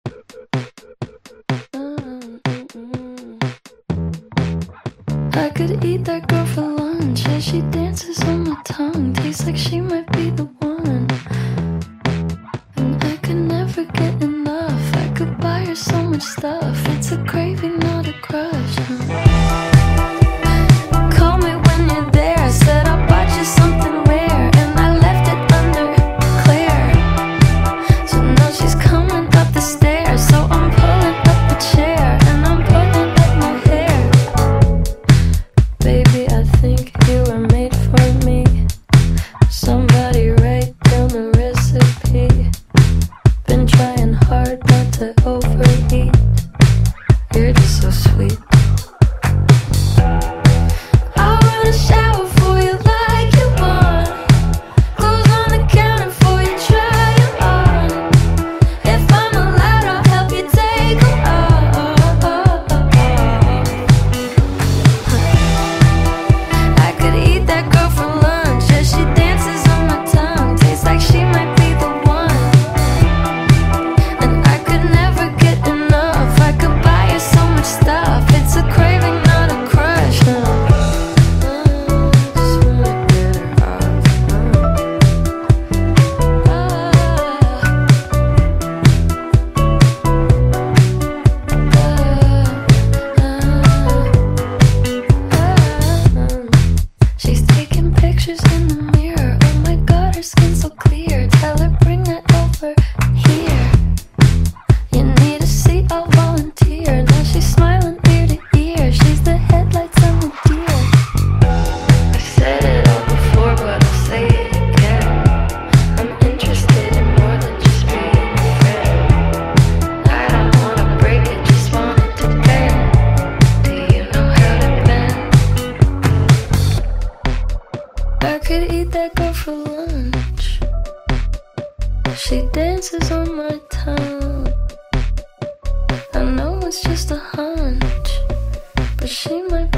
I could eat that girl for lunch as she dances on my tongue. Tastes like she might be the one. And I could never get enough. I could buy her so much stuff. It's a craving, not a crush. Call me when you're there. I said I bought you something rare, and I left it under Claire. So now she's coming up the stairs. So I'm pulling up a chair and I'm pulling up my hair. Baby, I think you were made for me. Somebody write down the recipe. Been trying hard not to overeat. You're just so sweet. I wanna shower for you like you want. Clothes on the counter for you, try it on. If I'm allowed, I'll help you take them off. I could eat that girl for lunch as she dances on my tongue. Tastes like she might be the one. And I could never get enough. I could buy her so much stuff. It's a craving, not a crush. Just wanna get her off. She's taking pictures in the mirror. Oh my god, her skin's so clear. Tell her bring that over here. You need a seat, I'll volunteer. Now she's smiling ear to ear. She's the headlights on the deer. I've said it all before, but I'll say it again. I'm interested in more than just being a friend. I don't wanna break it, just want it to bend. Do you know how to bend? I could eat that girl for lunch. She dances on my tongue. I know it's just a hunch, but she might